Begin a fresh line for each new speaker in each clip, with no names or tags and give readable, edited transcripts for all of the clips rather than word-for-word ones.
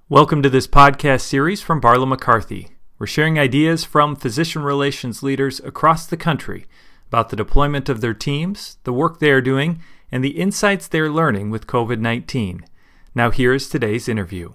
Welcome to this podcast series from Barlow McCarthy. We're sharing ideas from physician relations leaders across the country about the deployment of their teams, the work they are doing, and the insights they're learning with COVID-19. Now here is today's interview.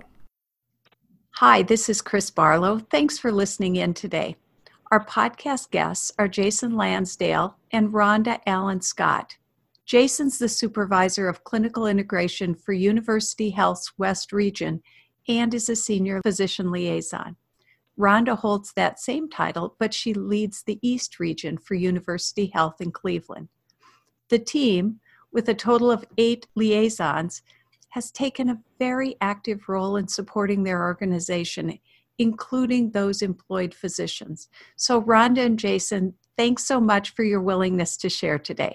Hi, this is Chris Barlow. Thanks for listening in today. Our podcast guests are Jason Lansdale and Rhonda Allen Scott. Jason's the supervisor of clinical integration for University Health's West Region and is a senior physician liaison. Rhonda holds that same title, but she leads the East Region for University Health in Cleveland. The team, with a total of 8 liaisons, has taken a very active role in supporting their organization, including those employed physicians. So Rhonda and Jason, thanks so much for your willingness to share today.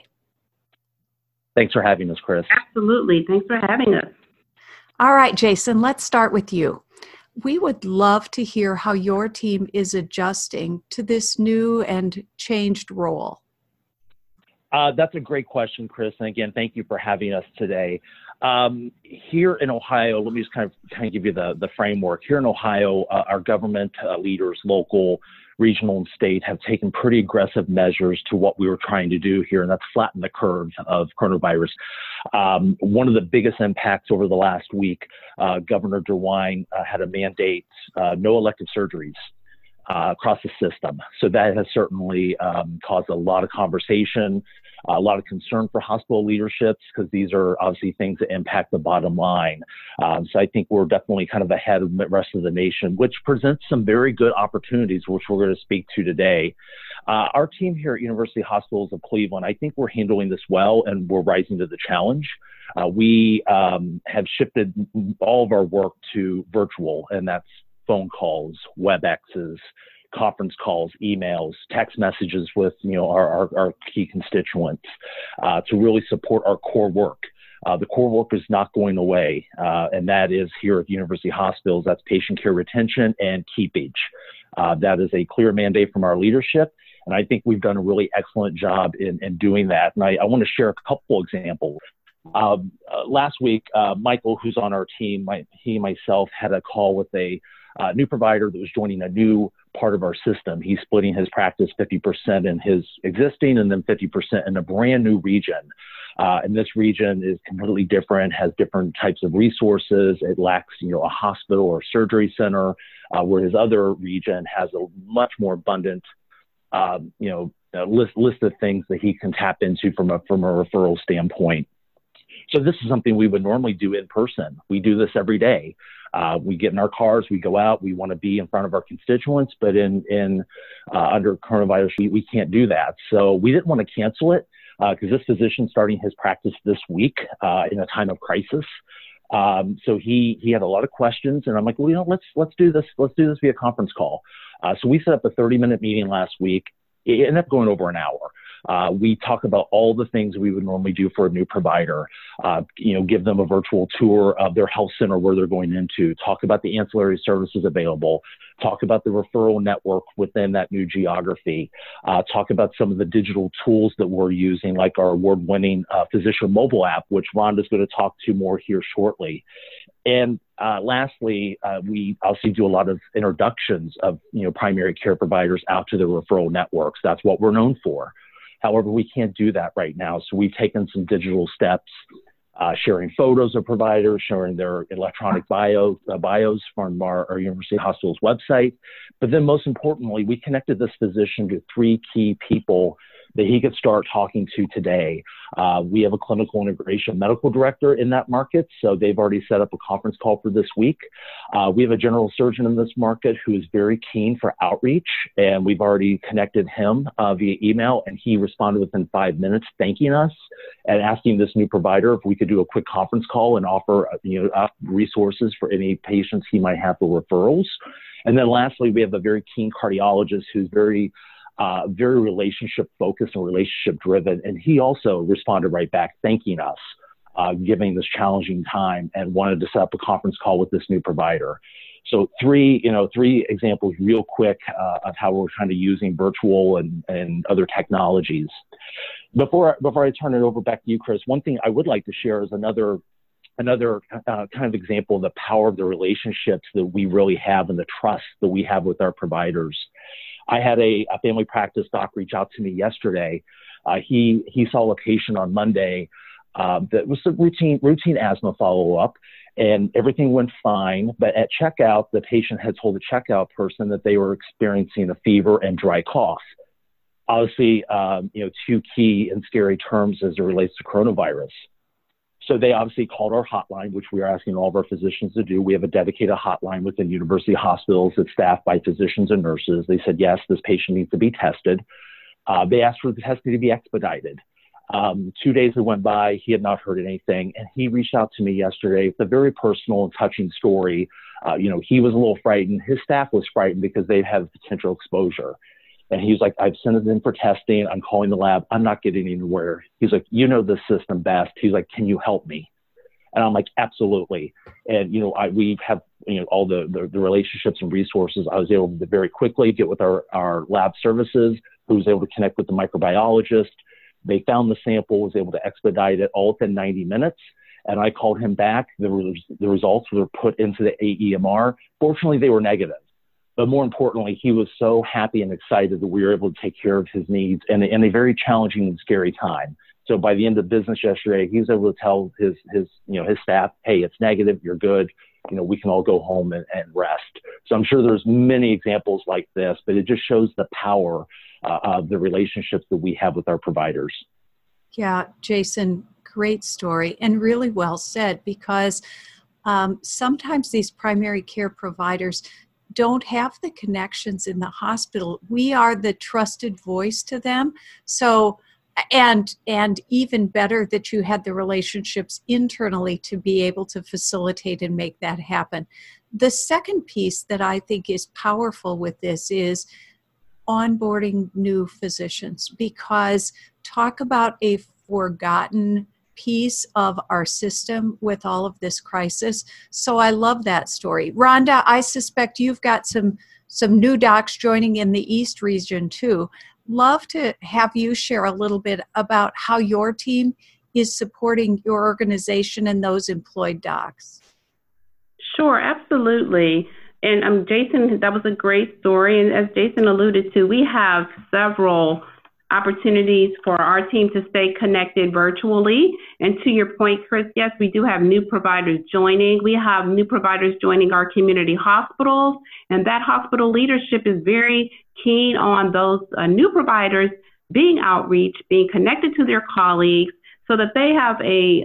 Thanks for having us, Chris.
Absolutely. Thanks for having us.
All right, Jason, let's start with you. We would love to hear how your team is adjusting to this new and changed role.
That's a great question, Chris. And again, thank you for having us today. Here in Ohio, let me just kind of give you the framework. Here in Ohio, our government leaders, local, regional, and state, have taken pretty aggressive measures to what we were trying to do here, and that's flatten the curve of coronavirus. One of the biggest impacts over the last week, Governor DeWine had a mandate, no elective surgeries across the system. So that has certainly caused a lot of conversation, a lot of concern for hospital leaderships, because these are obviously things that impact the bottom line. So I think we're definitely kind of ahead of the rest of the nation, which presents some very good opportunities, which we're going to speak to today. Our team here at University Hospitals of Cleveland, I think we're handling this well, and we're rising to the challenge. We have shifted all of our work to virtual, and that's phone calls, WebExes, conference calls, emails, text messages with our key constituents to really support our core work. The core work is not going away, and that is here at University Hospitals. That's patient care retention and keepage. That is a clear mandate from our leadership, and I think we've done a really excellent job in doing that. And I want to share a couple examples. Last week, Michael, who's on our team, he and myself had a call with a new provider that was joining a new part of our system. He's splitting his practice 50% in his existing and then 50% in a brand new region. And this region is completely different, has different types of resources. It lacks, a hospital or surgery center, where his other region has a much more abundant, list of things that he can tap into from a referral standpoint. So this is something we would normally do in person. We do this every day. We get in our cars, we go out, we want to be in front of our constituents, but under coronavirus, we can't do that. So we didn't want to cancel it because this physician's starting his practice this week in a time of crisis. So he had a lot of questions, and I'm like, well, let's do this. Let's do this via conference call. So we set up a 30-minute meeting last week. It ended up going over an hour. We talk about all the things we would normally do for a new provider, give them a virtual tour of their health center where they're going into, talk about the ancillary services available, talk about the referral network within that new geography, talk about some of the digital tools that we're using, like our award-winning physician mobile app, which Rhonda's going to talk to more here shortly. And lastly, we also do a lot of introductions of primary care providers out to the referral networks. That's what we're known for. However, we can't do that right now. So we've taken some digital steps, sharing photos of providers, sharing their electronic bios from our University Hospitals website. But then most importantly, we connected this physician to 3 key people that he could start talking to today. We have a clinical integration medical director in that market, so they've already set up a conference call for this week. We have a general surgeon in this market who is very keen for outreach, and we've already connected him via email, and he responded within 5 minutes thanking us and asking this new provider if we could do a quick conference call and offer resources for any patients he might have for referrals. And then lastly, we have a very keen cardiologist who's very relationship focused and relationship driven. And he also responded right back, thanking us, giving this challenging time, and wanted to set up a conference call with this new provider. So three examples real quick of how we're kind of using virtual and other technologies. Before I turn it over back to you, Chris, one thing I would like to share is another another kind of example of the power of the relationships that we really have and the trust that we have with our providers. I had a family practice doc reach out to me yesterday. He saw a patient on Monday that was a routine asthma follow-up, and everything went fine. But at checkout, the patient had told the checkout person that they were experiencing a fever and dry cough. Obviously, two key and scary terms as it relates to coronavirus. So they obviously called our hotline, which we are asking all of our physicians to do. We have a dedicated hotline within university hospitals that's staffed by physicians and nurses. They said, yes, this patient needs to be tested. They asked for the testing to be expedited. 2 days that went by, he had not heard anything. And he reached out to me yesterday with a very personal and touching story. He was a little frightened. His staff was frightened because they have potential exposure. And he was like, I've sent it in for testing. I'm calling the lab. I'm not getting anywhere. He's like, you know the system best. He's like, can you help me? And I'm like, absolutely. And, we have, all the relationships and resources. I was able to very quickly get with our lab services, who was able to connect with the microbiologist. They found the sample, was able to expedite it all within 90 minutes. And I called him back. The results were put into the AEMR. Fortunately, they were negative. But more importantly, he was so happy and excited that we were able to take care of his needs in a very challenging and scary time. So by the end of business yesterday, he was able to tell his staff, hey, it's negative, you're good. We can all go home and rest. So I'm sure there's many examples like this, but it just shows the power of the relationships that we have with our providers.
Yeah, Jason, great story and really well said, because sometimes these primary care providers don't have the connections in the hospital. We are the trusted voice to them. So, and even better that you had the relationships internally to be able to facilitate and make that happen. The second piece that I think is powerful with this is onboarding new physicians, because talk about a forgotten piece of our system with all of this crisis. So I love that story. Rhonda, I suspect you've got some new docs joining in the East region too. Love to have you share a little bit about how your team is supporting your organization and those employed docs.
Sure, absolutely. And Jason, that was a great story. And as Jason alluded to, we have several opportunities for our team to stay connected virtually. And to your point, Chris, yes, we do have new providers joining. We have new providers joining our community hospitals, and that hospital leadership is very keen on those new providers being outreach, being connected to their colleagues, so that they have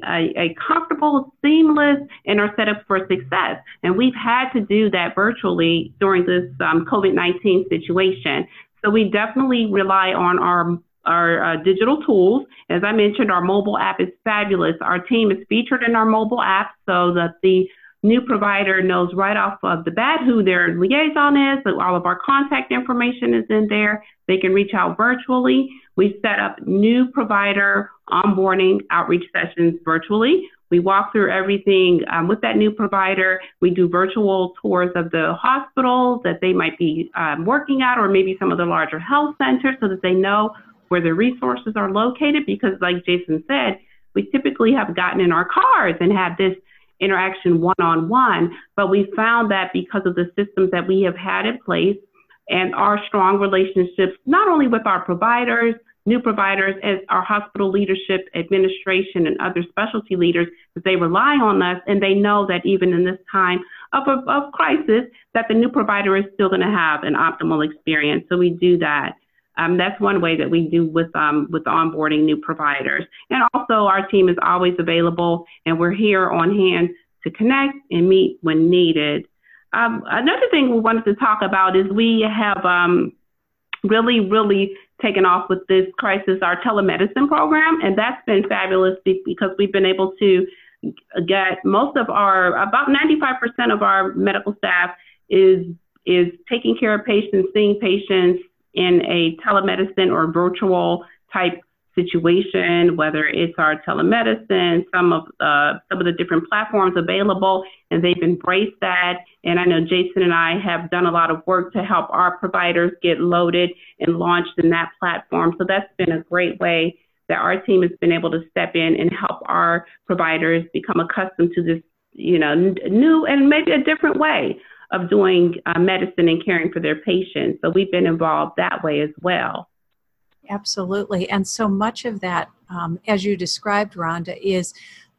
a comfortable, seamless, and are set up for success. And we've had to do that virtually during this COVID-19 situation. So we definitely rely on our digital tools. As I mentioned, our mobile app is fabulous. Our team is featured in our mobile app so that the new provider knows right off of the bat who their liaison is. So all of our contact information is in there. They can reach out virtually. We set up new provider onboarding outreach sessions virtually. We walk through everything with that new provider. We do virtual tours of the hospitals that they might be working at, or maybe some of the larger health centers, so that they know where the resources are located. Because like Jason said, we typically have gotten in our cars and had this interaction one-on-one, but we found that because of the systems that we have had in place and our strong relationships, not only with our providers, new providers, as our hospital leadership, administration, and other specialty leaders, that they rely on us, and they know that even in this time of crisis, that the new provider is still going to have an optimal experience. So we do that. That's one way that we do with onboarding new providers. And also our team is always available, and we're here on hand to connect and meet when needed. Another thing we wanted to talk about is we have really taken off with this crisis, our telemedicine program, and that's been fabulous because we've been able to get about 95% of our medical staff is taking care of patients, seeing patients in a telemedicine or virtual type situation, whether it's our telemedicine, some of the different platforms available, and they've embraced that. And I know Jason and I have done a lot of work to help our providers get loaded and launched in that platform. So that's been a great way that our team has been able to step in and help our providers become accustomed to this, new and maybe a different way of doing medicine and caring for their patients. So we've been involved that way as well.
Absolutely. And so much of that, as you described, Rhonda, is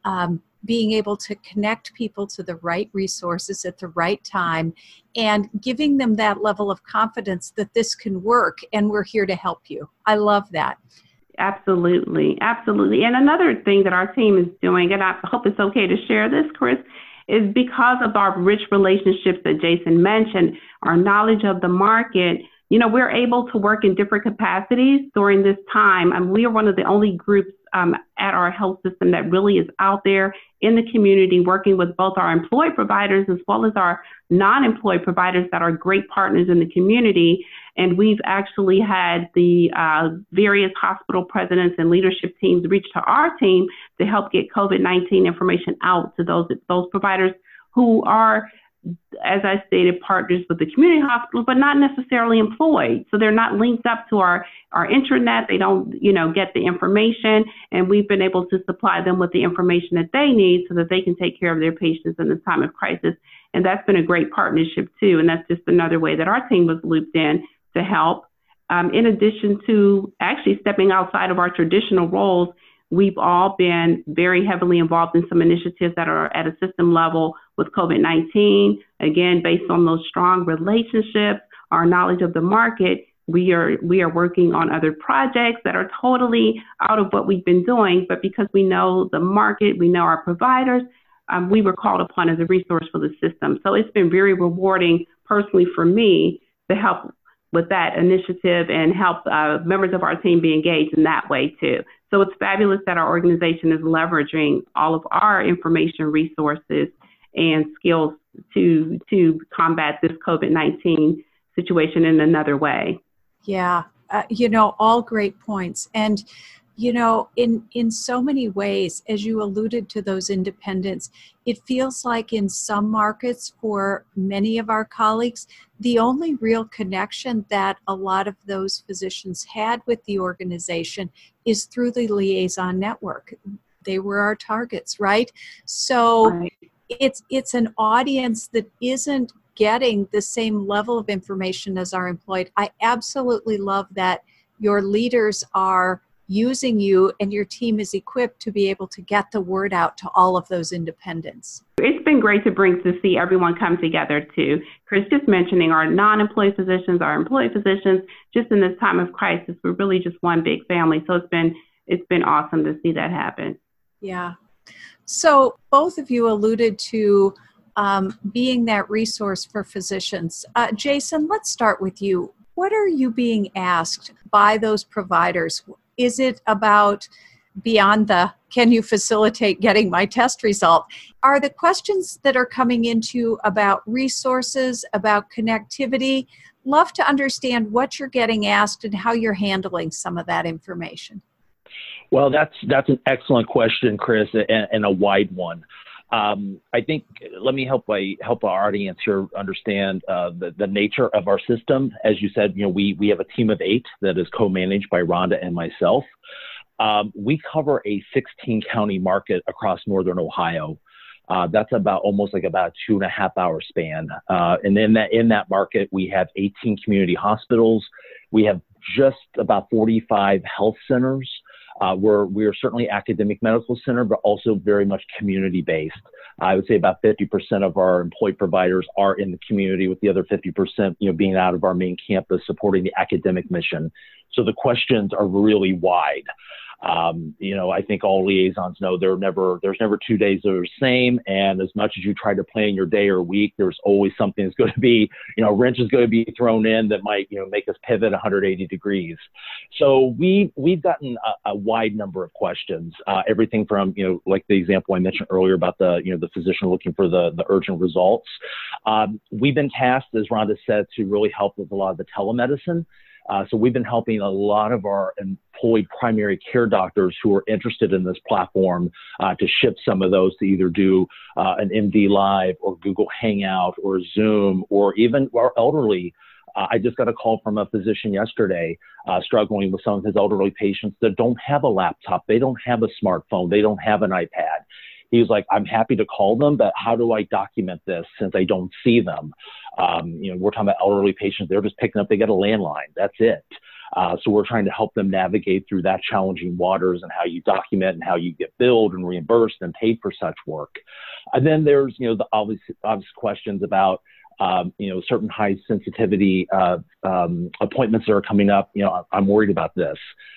being able to connect people to the right resources at the right time and giving them that level of confidence that this can work and we're here to help you. I love that.
Absolutely. Absolutely. And another thing that our team is doing, and I hope it's okay to share this, Chris, is because of our rich relationships that Jason mentioned, our knowledge of the market, we're able to work in different capacities during this time. We are one of the only groups at our health system that really is out there in the community working with both our employed providers as well as our non-employed providers that are great partners in the community. And we've actually had the various hospital presidents and leadership teams reach to our team to help get COVID-19 information out to those providers who are, as I stated, partners with the community hospitals, but not necessarily employed. So they're not linked up to our intranet. They don't, get the information. And we've been able to supply them with the information that they need so that they can take care of their patients in this time of crisis. And that's been a great partnership too. And that's just another way that our team was looped in to help. In addition to actually stepping outside of our traditional roles, we've all been very heavily involved in some initiatives that are at a system level with COVID-19. Again, based on those strong relationships, our knowledge of the market, we are working on other projects that are totally out of what we've been doing, but because we know the market, we know our providers, we were called upon as a resource for the system. So it's been very rewarding personally for me to help with that initiative and help members of our team be engaged in that way too. So it's fabulous that our organization is leveraging all of our information resources and skills to combat this COVID-19 situation in another way.
Yeah, all great points. And, in so many ways, as you alluded to those independents, it feels like in some markets for many of our colleagues, the only real connection that a lot of those physicians had with the organization is through the liaison network. They were our targets, right? So
Right.
It's an audience that isn't getting the same level of information as our employed. I absolutely love that your leaders are using you and your team is equipped to be able to get the word out to all of those independents.
It's been great to see everyone come together too. Chris, just mentioning our non-employed physicians, our employed physicians, just in this time of crisis, we're really just one big family. So it's been awesome to see that happen.
Yeah. So both of you alluded to being that resource for physicians. Jason, let's start with you. What are you being asked by those providers? Is it about beyond the, can you facilitate getting my test result? Are the questions that are coming into about resources, about connectivity? Love to understand what you're getting asked and how you're handling some of that information.
Well, that's an excellent question, Chris, and a wide one. I think let me help our audience here understand the nature of our system. As you said, we have a team of 8 that is co-managed by Rhonda and myself. We cover a 16-county market across northern Ohio. That's almost like about a 2.5-hour span. And in that market, we have 18 community hospitals. We have just about 45 health centers. We are certainly academic medical center, but also very much community-based. I would say about 50% of our employed providers are in the community, with the other 50%, being out of our main campus supporting the academic mission. So the questions are really wide. I think all liaisons know there's never 2 days that are the same. And as much as you try to plan your day or week, there's always something that's going to be, wrench is going to be thrown in that might, make us pivot 180 degrees. So we've gotten a wide number of questions, everything from, like the example I mentioned earlier about the physician looking for the urgent results. We've been tasked, as Rhonda said, to really help with a lot of the telemedicine. So we've been helping a lot of our employed primary care doctors who are interested in this platform to ship some of those to either do an MD Live or Google Hangout or Zoom, or even our elderly I just got a call from a physician yesterday struggling with some of his elderly patients that don't have a laptop. They don't have a smartphone. They don't have an iPad. He was like, I'm happy to call them, but how do I document this since I don't see them? We're talking about elderly patients. They're just picking up, they get a landline. That's it. So we're trying to help them navigate through that challenging waters and how you document and how you get billed and reimbursed and paid for such work. And then there's, the obvious questions about, certain high sensitivity appointments that are coming up. I'm worried about this.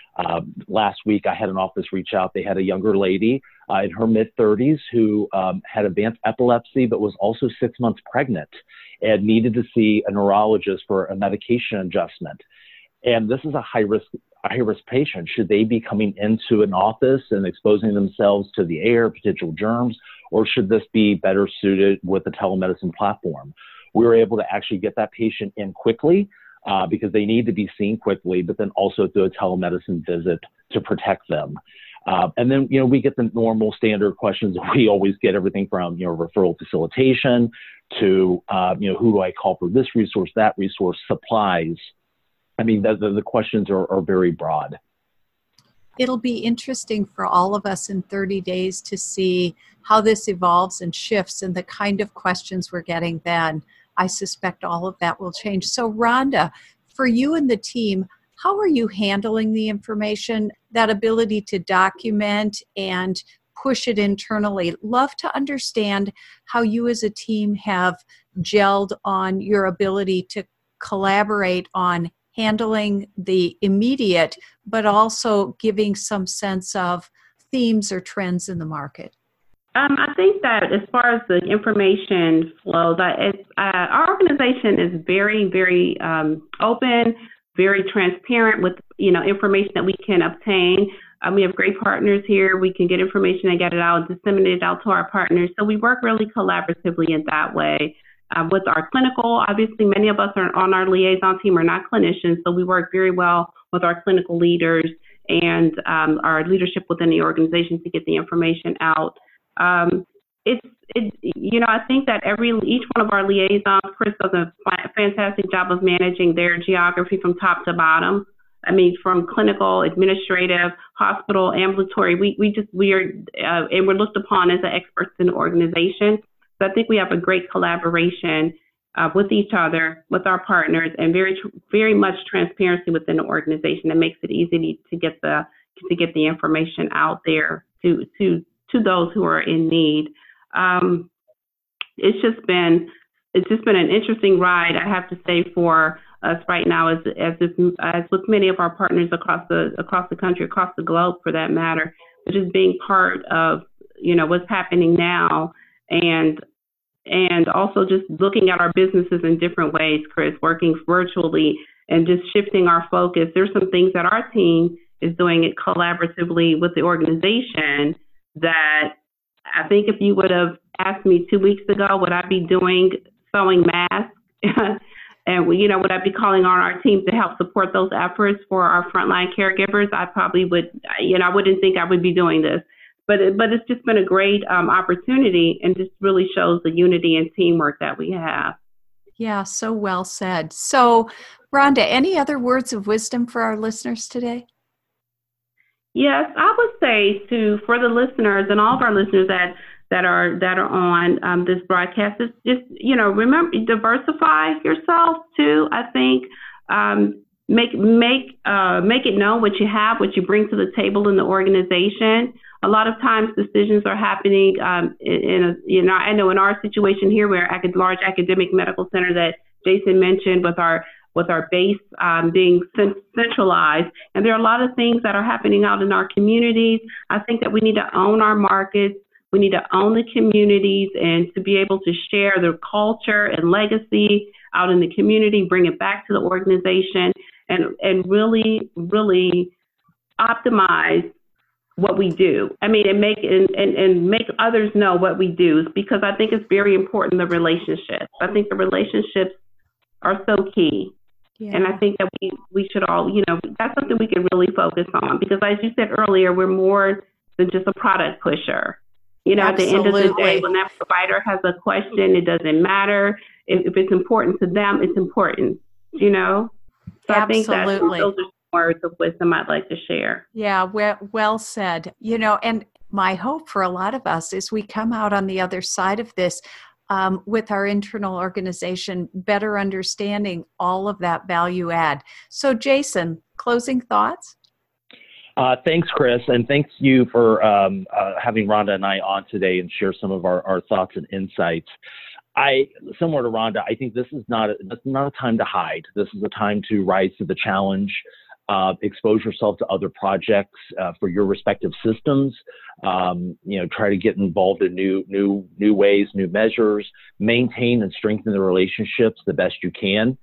Last week, I had an office reach out. They had a younger lady in her mid-30s who had advanced epilepsy, but was also 6 months pregnant and needed to see a neurologist for a medication adjustment. And this is a high-risk patient. Should they be coming into an office and exposing themselves to the air, potential germs, or should this be better suited with a telemedicine platform? We were able to actually get that patient in quickly because they need to be seen quickly, but then also do a telemedicine visit to protect them. And then, we get the normal standard questions. We always get everything from, referral facilitation to, who do I call for this resource, that resource, supplies. I mean, the questions are very broad.
It'll be interesting for all of us in 30 days to see how this evolves and shifts and the kind of questions we're getting then. I suspect all of that will change. So Rhonda, for you and the team, how are you handling the information, that ability to document and push it internally? Love to understand how you as a team have gelled on your ability to collaborate on handling the immediate, but also giving some sense of themes or trends in the market.
I think that as far as the information flow, our organization is very, very open, very transparent with information that we can obtain. We have great partners here. We can get information and get it out, disseminate it out to our partners. So we work really collaboratively in that way. With our clinical, obviously many of us are on our liaison team are not clinicians, so we work very well with our clinical leaders and our leadership within the organization to get the information out. I think that each one of our liaisons, Chris does a fantastic job of managing their geography from top to bottom. I mean, from clinical, administrative, hospital, ambulatory, we are, and we're looked upon as the experts in the organization. So I think we have a great collaboration with each other, with our partners, and very, very much transparency within the organization that makes it easy to get the information out there to those who are in need. It's just been an interesting ride, I have to say, for us right now, as with many of our partners across the country, across the globe, for that matter. But just being part of what's happening now. And also just looking at our businesses in different ways, Chris, working virtually and just shifting our focus. There's some things that our team is doing it collaboratively with the organization that I think if you would have asked me 2 weeks ago, would I be doing sewing masks? And would I be calling on our team to help support those efforts for our frontline caregivers? I probably would, I wouldn't think I would be doing this. But it's just been a great opportunity and just really shows the unity and teamwork that we have.
Yeah, so well said. So, Rhonda, any other words of wisdom for our listeners today?
Yes, I would say for the listeners and all of our listeners that are on this broadcast, is just remember, diversify yourself too. I think make it known what you have, what you bring to the table in the organization. A lot of times decisions are happening I know in our situation here, we're at a large academic medical center that Jason mentioned with our base being centralized. And there are a lot of things that are happening out in our communities. I think that we need to own our markets. We need to own the communities and to be able to share their culture and legacy out in the community, bring it back to the organization, and really, really optimize what we do. I mean, and make others know what we do, because I think it's very important, the relationships. I think the relationships are so key. Yeah. And I think that we should all, that's something we can really focus on, because as you said earlier, we're more than just a product pusher. At the end of the day, when that provider has a question, it doesn't matter. If it's important to them, it's important you know? So
Absolutely.
I think those are some words of wisdom I'd like to share.
Yeah, well said. And my hope for a lot of us is we come out on the other side of this with our internal organization, better understanding all of that value add. So, Jason, closing thoughts?
Thanks, Chris, and thanks you for having Rhonda and I on today and share some of our thoughts and insights. Similar to Rhonda, I think this is not a time to hide. This is a time to rise to the challenge, expose yourself to other projects for your respective systems. Try to get involved in new ways, new measures, maintain and strengthen the relationships the best you can.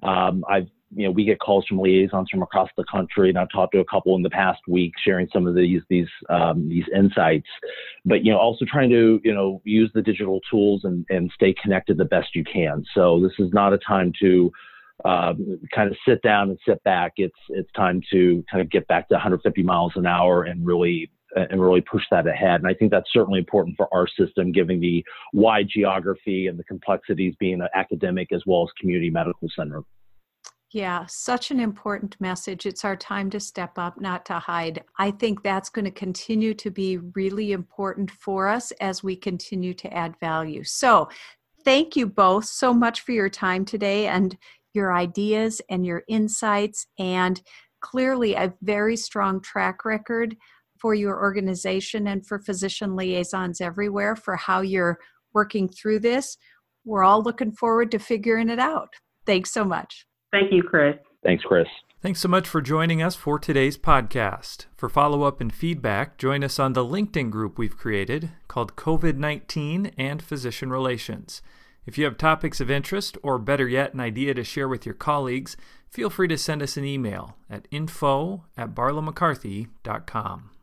We get calls from liaisons from across the country, and I've talked to a couple in the past week sharing some of these insights. But also trying to use the digital tools and stay connected the best you can. So this is not a time to kind of sit down and sit back. It's time to kind of get back to 150 miles an hour and really push that ahead. And I think that's certainly important for our system, given the wide geography and the complexities being an academic as well as community medical center.
Yeah, such an important message. It's our time to step up, not to hide. I think that's going to continue to be really important for us as we continue to add value. So thank you both so much for your time today and your ideas and your insights, and clearly a very strong track record for your organization and for physician liaisons everywhere for how you're working through this. We're all looking forward to figuring it out. Thanks so much.
Thank you, Chris.
Thanks, Chris.
Thanks so much for joining us for today's podcast. For follow-up and feedback, join us on the LinkedIn group we've created called COVID-19 and Physician Relations. If you have topics of interest, or better yet, an idea to share with your colleagues, feel free to send us an email at info@barlowmccarthy.com.